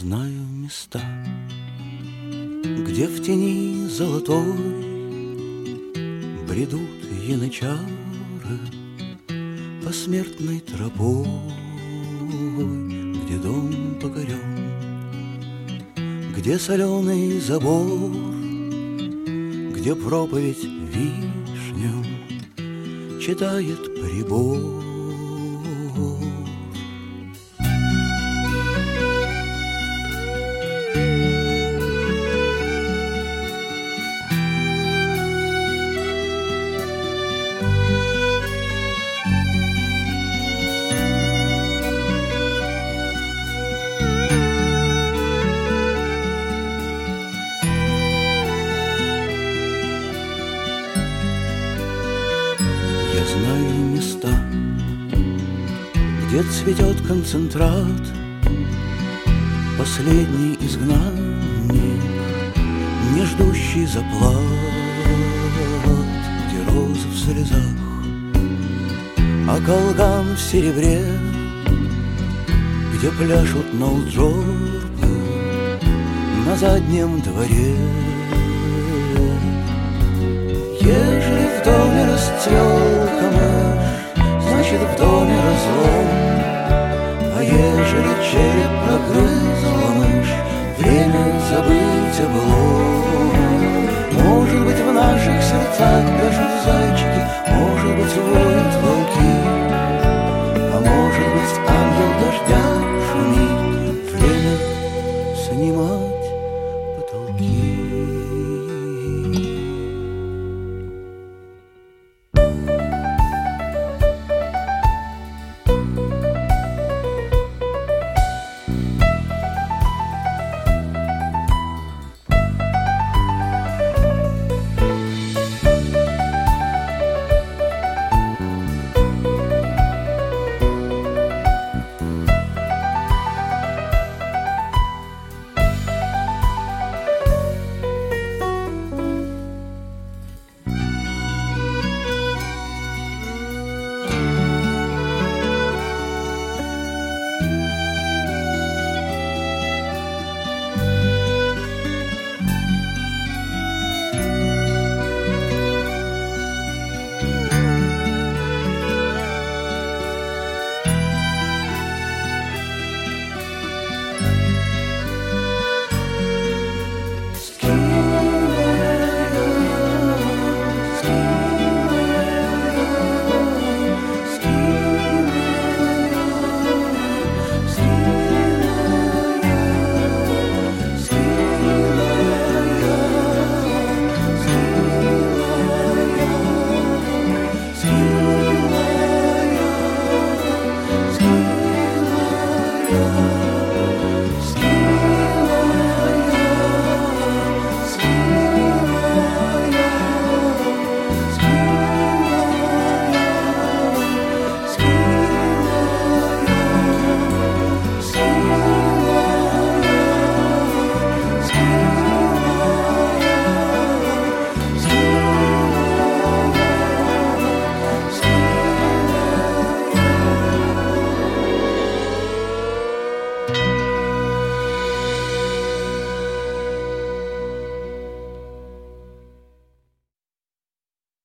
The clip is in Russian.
знаю места, где в тени золотой бредут янычары посмертной тропой, где дом покорен, где соленый забор, где проповедь вишням читает прибор. Я знаю места, где цветет концентрат, последний изгнанник, не ждущий заплат, где розы в слезах, а колган в серебре, где пляшут ноуджорпы на заднем дворе. Ежели в доме расцвел камыш, значит в доме разлом.